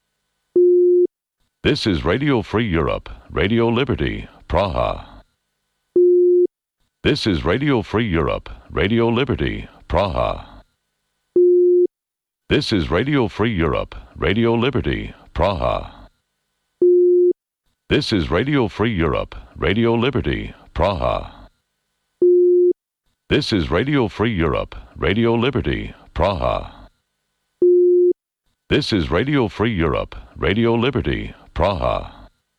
This is Radio Free Europe, Radio Liberty, Praha. This is Radio Free Europe, Radio Liberty, Praha. This is Radio Free Europe, Radio Liberty, Praha. This is Radio Free Europe, Radio Liberty, Praha. This is Radio Free Europe, Radio Liberty, Praha. This is Radio Free Europe, Radio Liberty, Praha.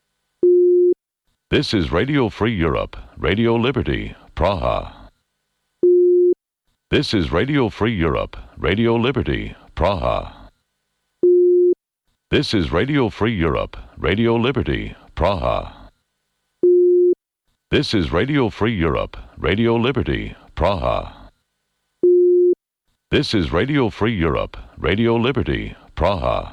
This is Radio Free Europe, Radio Liberty, Praha. This is Radio Free Europe, Radio Liberty, Praha. This is Radio Free Europe, Radio Liberty, Praha. This is Radio Free Europe, Radio Liberty, Praha. This is Radio Free Europe, Radio Liberty, Praha.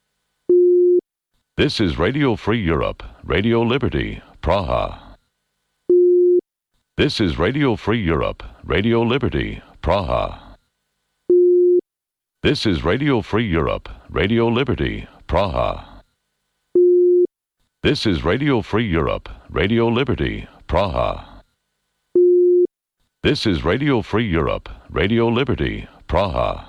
This is Radio Free Europe, Radio Liberty, Praha. This is Radio Free Europe, Radio Liberty, Praha. This is Radio Free Europe, Radio Liberty, Praha. This is Radio Free Europe, Radio Liberty, Praha. This is Radio Free Europe, Radio Liberty, Praha.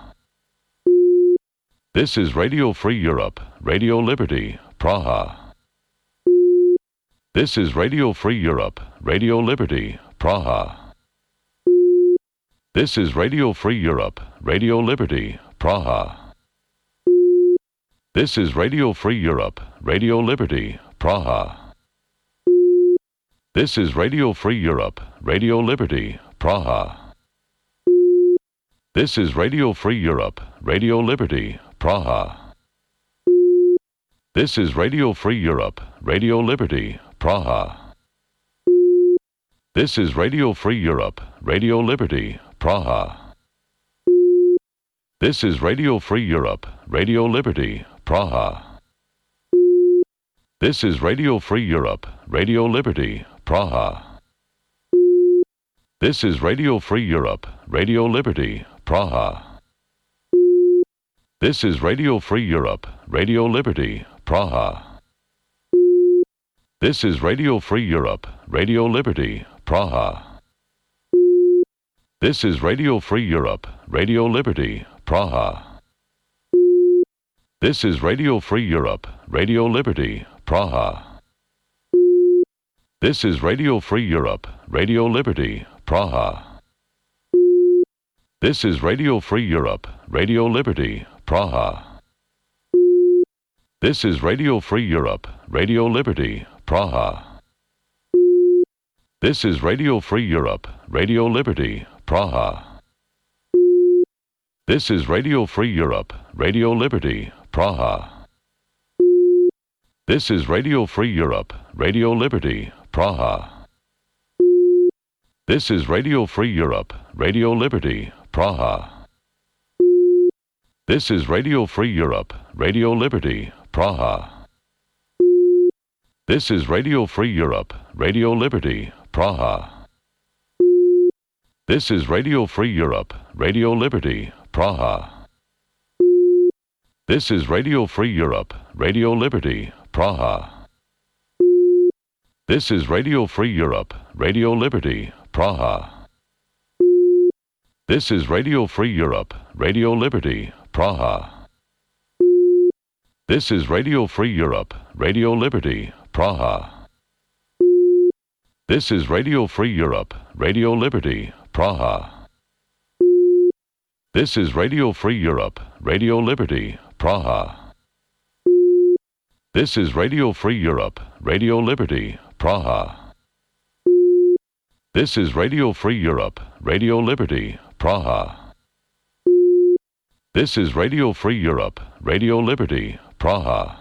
This is Radio Free Europe, Radio Liberty, Praha. This is Radio Free Europe, Radio Liberty, Praha. This is Radio Free Europe, Radio Liberty, Praha. This is Radio Free Europe, Radio Liberty, Praha. This is Radio Free Europe, Radio Liberty, Praha. This is Radio Free Europe, Radio Liberty, Praha. This is Radio Free Europe, Radio Liberty, Praha. This is Radio Free Europe, Radio Liberty, Praha. This is Radio Free Europe, Radio Liberty, Praha. This is Radio Free Europe, Radio Liberty, Praha. This is Radio Free Europe, Radio Liberty, Praha. This is Radio Free Europe, Radio Liberty, Praha. This is Radio Free Europe, Radio Liberty, Praha. This is Radio Free Europe, Radio Liberty, Praha. This is Radio Free Europe, Radio Liberty, Praha. This is Radio Free Europe, Radio Liberty, Praha. This is Radio Free Europe, Radio Liberty, Praha. This is Radio Free Europe, Radio Liberty, Praha. This is Radio Free Europe, Radio Liberty, Praha. This is Radio Free Europe, Radio Liberty, Praha. This is Radio Free Europe, Radio Liberty, Praha. This is Radio Free Europe, Radio Liberty, Praha. This is Radio Free Europe, Radio Liberty, Praha. This is Radio Free Europe, Radio Liberty, Praha. This is Radio Free Europe, Radio Liberty, Praha. This is Radio Free Europe, Radio Liberty, Praha. This is Radio Free Europe, Radio Liberty, Praha. This is Radio Free Europe, Radio Liberty, Praha. This is Radio Free Europe, Radio Liberty, Praha. This is Radio Free Europe, Radio Liberty, Praha. This is Radio Free Europe, Radio Liberty, Praha. This is Radio Free Europe, Radio Liberty, Praha. This is Radio Free Europe, Radio Liberty, Praha. This is Radio Free Europe, Radio Liberty, Praha.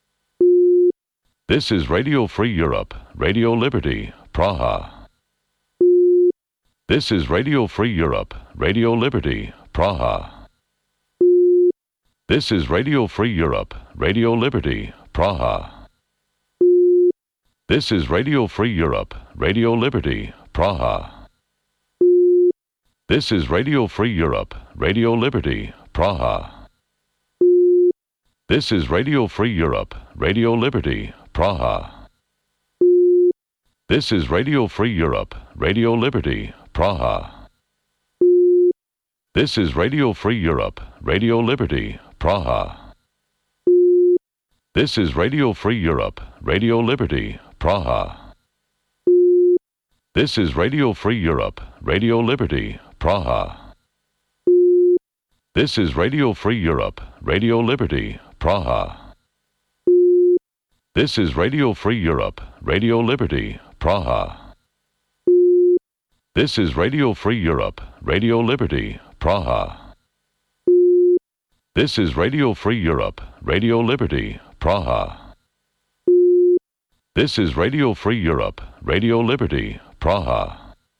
This is Radio Free Europe, Radio Liberty, Praha. This is Radio Free Europe, Radio Liberty, Praha. This is Radio Free Europe, Radio Liberty, Praha. This is Radio Free Europe, Radio Liberty, Praha. This is Radio Free Europe, Radio Liberty, Praha. This is Radio Free Europe, Radio Liberty, Praha. This is Radio Free Europe, Radio Liberty, Praha. This is Radio Free Europe, Radio Liberty, Praha. This is Radio Free Europe, Radio Liberty, Praha. This is Radio Free Europe, Radio Liberty, Praha. This is Radio Free Europe, Radio Liberty, Praha. This is Radio Free Europe, Radio Liberty, Praha. This is Radio Free Europe, Radio Liberty, Praha. This is Radio Free Europe, Radio Liberty, Praha. This is Radio Free Europe, Radio Liberty, Praha.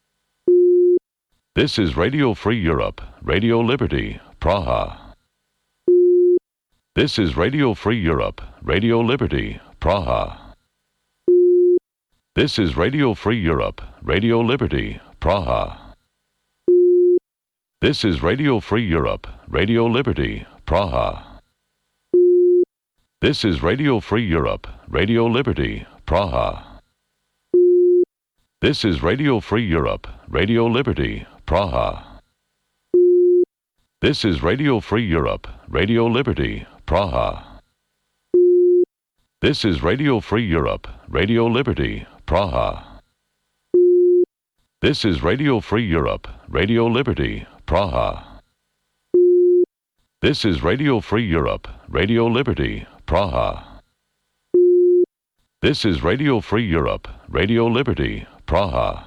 This is Radio Free Europe, Radio Liberty, Praha. This is Radio Free Europe, Radio Liberty, Praha. This is Radio Free Europe, Radio Liberty, Praha. This is Radio Free Europe, Radio Liberty, Praha. This is Radio Free Europe, Radio Liberty, Praha. This is Radio Free Europe, Radio Liberty, Praha. This is Radio Free Europe, Radio Liberty, Praha. This is Radio Free Europe, Radio Liberty, Praha. This is Radio Free Europe, Radio Liberty, Praha. This is Radio Free Europe, Radio Liberty, Praha. This is Radio Free Europe, Radio Liberty, Praha.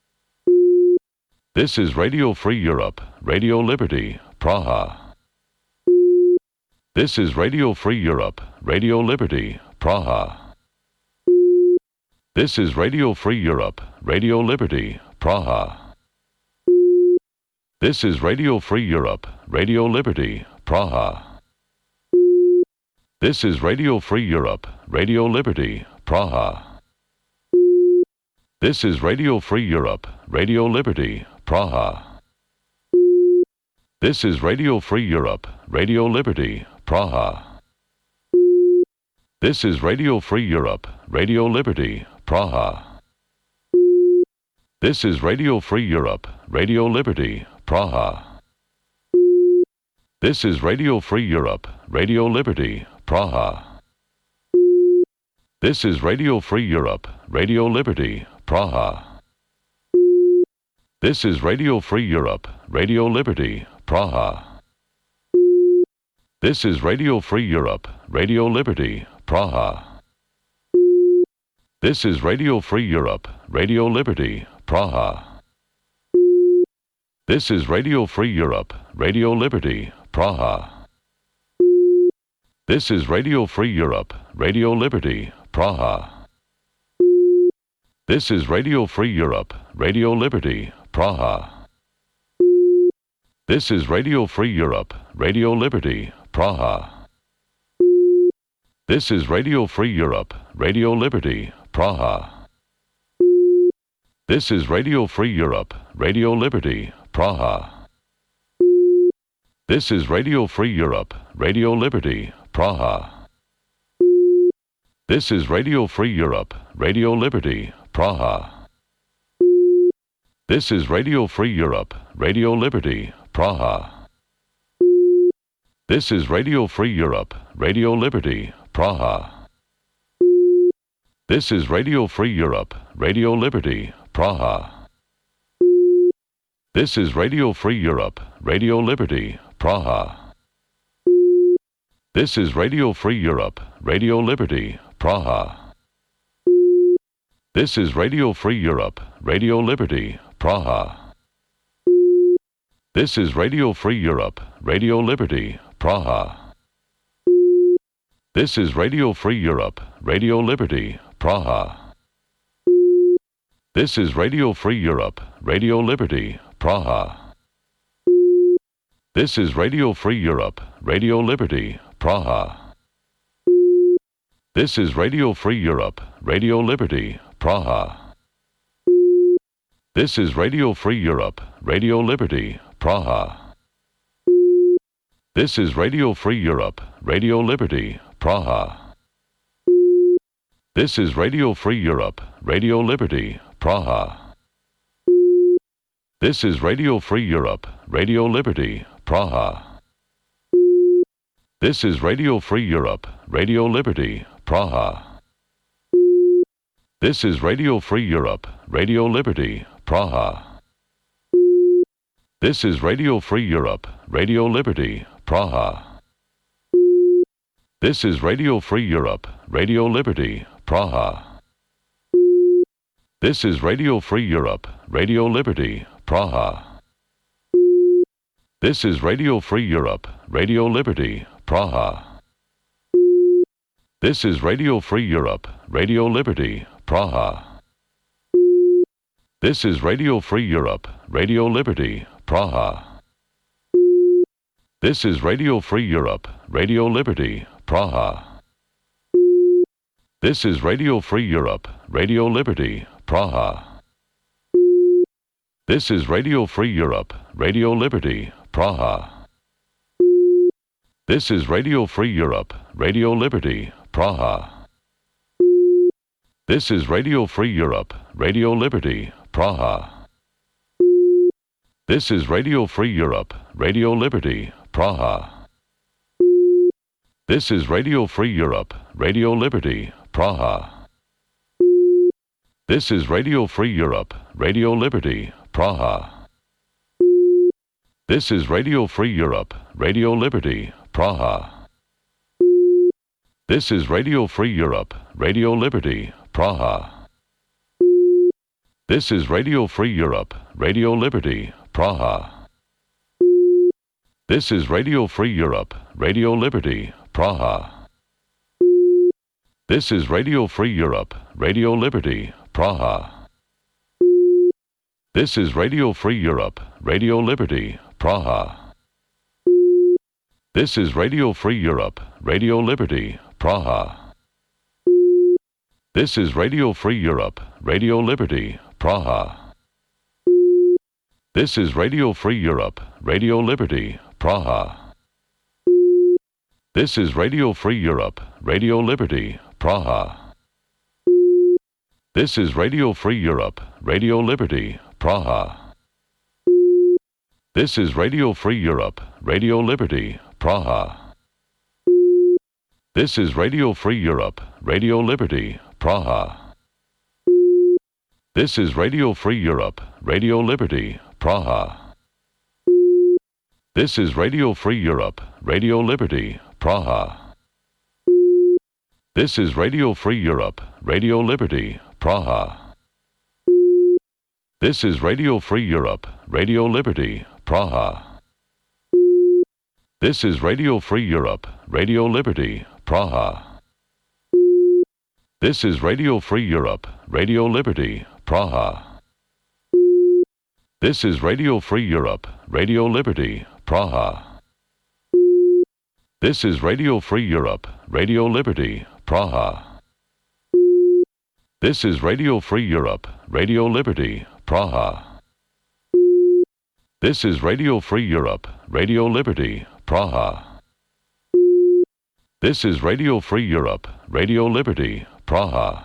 This is Radio Free Europe, Radio Liberty, Praha. This is Radio Free Europe, Radio Liberty, Praha. This is Radio Free Europe, Radio Liberty, Praha. This is Radio Free Europe, Radio Liberty, Praha. This is Radio Free Europe, Radio Liberty, Praha. This is Radio Free Europe, Radio Liberty, Praha. This is Radio Free Europe, Radio Liberty, Praha. This is Radio Free Europe, Radio Liberty, Praha. This is Radio Free Europe, Radio Liberty, Praha. This is Radio Free Europe, Radio Liberty, Praha. This is Radio Free Europe, Radio Liberty, Praha. This is Radio Free Europe, Radio Liberty, Praha. This is Radio Free Europe, Radio Liberty, Praha. This is Radio Free Europe, Radio Liberty, Praha. This is Radio Free Europe, Radio Liberty, Praha. This is Radio Free Europe, Radio Liberty, Praha. This is Radio Free Europe, Radio Liberty, Praha. This is Radio Free Europe, Radio Liberty, Praha. This is Radio Free Europe, Radio Liberty, Praha. This is Radio Free Europe, Radio Liberty, Praha. This is Radio Free Europe, Radio Liberty, Praha. This is Radio Free Europe, Radio Liberty, Praha. This is Radio Free Europe, Radio Liberty, Praha. This is Radio Free Europe, Radio Liberty, Praha. This is Radio Free Europe, Radio Liberty, Praha. This is Radio Free Europe, Radio Liberty, Praha. This is Radio Free Europe, Radio Liberty, Praha. This is Radio Free Europe, Radio Liberty, Praha. This is Radio Free Europe, Radio Liberty, Praha. This is Radio Free Europe, Radio Liberty, Praha. This is Radio Free Europe, Radio Liberty, Praha. This is Radio Free Europe, Radio Liberty, Praha. This is Radio Free Europe, Radio Liberty, Praha. This is Radio Free Europe, Radio Liberty, Praha. This is Radio Free Europe, Radio Liberty, Praha. This is Radio Free Europe, Radio Liberty, Praha. This is Radio Free Europe, Radio Liberty, Praha. This is Radio Free Europe, Radio Liberty, Praha. This is Radio Free Europe, Radio Liberty, Praha. This is Radio Free Europe, Radio Liberty, Praha. This is Radio Free Europe, Radio Liberty, Praha. This is Radio Free Europe, Radio Liberty, Praha. This is Radio Free Europe, Radio Liberty, Praha. This is Radio Free Europe, Radio Liberty, Praha. This is Radio Free Europe, Radio Liberty, Praha. This is Radio Free Europe, Radio Liberty, Praha. This is Radio Free Europe, Radio Liberty, Praha. This is Radio Free Europe, Radio Liberty, Praha. This is Radio Free Europe, Radio Liberty, Praha. This is Radio Free Europe, Radio Liberty, Praha. This is Radio Free Europe, Radio Liberty, Praha. This is Radio Free Europe, Radio Liberty, Praha. This is Radio Free Europe, Radio Liberty, Praha. This is Radio Free Europe, Radio Liberty, Praha. This is Radio Free Europe, Radio Liberty, Praha. This is Radio Free Europe, Radio Liberty, Praha. This is Radio Free Europe, Radio Liberty, Praha. This is Radio Free Europe, Radio Liberty, Praha. This is Radio Free Europe, Radio Liberty, Praha. This is Radio Free Europe, Radio Liberty, Praha. This is Radio Free Europe, Radio Liberty, Praha. This is Radio Free Europe, Radio Liberty, Praha. This is Radio Free Europe, Radio Liberty, Praha. This is Radio Free Europe, Radio Liberty, Praha. This is Radio Free Europe, Radio Liberty, Praha. This is Radio Free Europe, Radio Liberty, Praha. This is Radio Free Europe, Radio Liberty, Praha. This is Radio Free Europe, Radio Liberty, Praha. This is Radio Free Europe, Radio Liberty, Praha. This is Radio Free Europe, Radio Liberty, Praha. This is Radio Free Europe, Radio Liberty, Praha. This is Radio Free Europe, Radio Liberty, Praha. This is Radio Free Europe, Radio Liberty, Praha. This is Radio Free Europe, Radio Liberty, Praha. This is Radio Free Europe, Radio Liberty, Praha. This is Radio Free Europe, Radio Liberty, Praha. This is Radio Free Europe, Radio Liberty, Praha.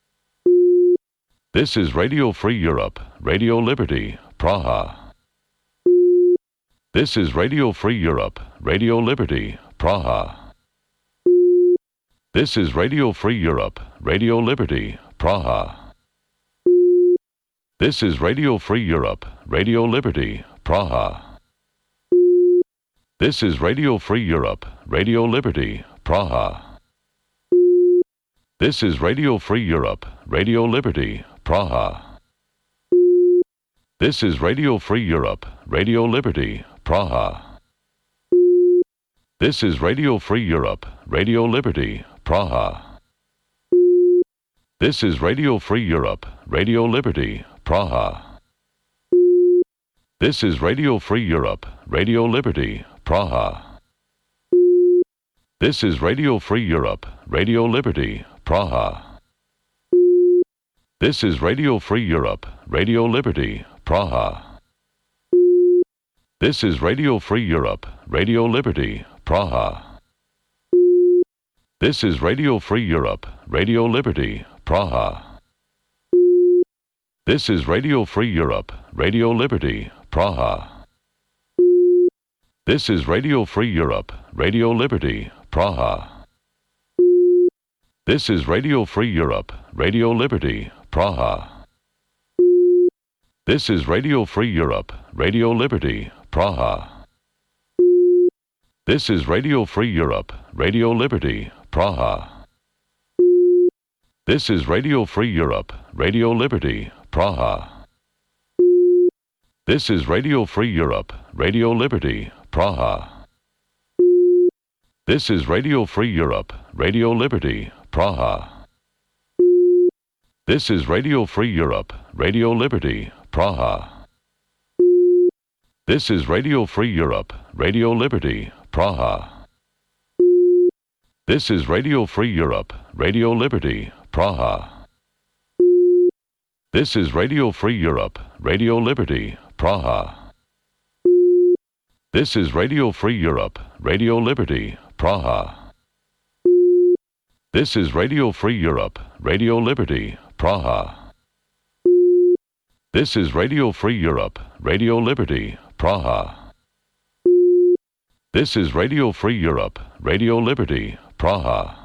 This is Radio Free Europe, Radio Liberty, Praha. This is Radio Free Europe, Radio Liberty, Praha. This is Radio Free Europe, Radio Liberty, Praha. This is Radio Free Europe, Radio Liberty, Praha. This is Radio Free Europe, Radio Liberty, Praha. This is Radio Free Europe, Radio Liberty, Praha. This is Radio Free Europe, Radio Liberty, Praha. This is Radio Free Europe, Radio Liberty, Praha. This is Radio Free Europe, Radio Liberty, Praha. This is Radio Free Europe, Radio Liberty, Praha. This is Radio Free Europe, Radio Liberty, Praha. This is Radio Free Europe, Radio Liberty, Praha. This is Radio Free Europe, Radio Liberty, Praha. This is Radio Free Europe, Radio Liberty, Praha. This is Radio Free Europe, Radio Liberty, Praha. This is Radio Free Europe, Radio Liberty, Praha. This is Radio Free Europe, Radio Liberty, Praha. This is Radio Free Europe, Radio Liberty, Praha. This is Radio Free Europe, Radio Liberty, Praha. This is Radio Free Europe, Radio Liberty, Praha. This is Radio Free Europe, Radio Liberty, Praha. This is Radio Free Europe, Radio Liberty, Praha. This is Radio Free Europe, Radio Liberty, Praha. This is Radio Free Europe, Radio Liberty, Praha. This is Radio Free Europe, Radio Liberty, Praha. This is Radio Free Europe, Radio Liberty, Praha. This is Radio Free Europe, Radio Liberty, Praha. This is Radio Free Europe, Radio Liberty, Praha. This is Radio Free Europe, Radio Liberty, Praha. This is Radio Free Europe, Radio Liberty, Praha.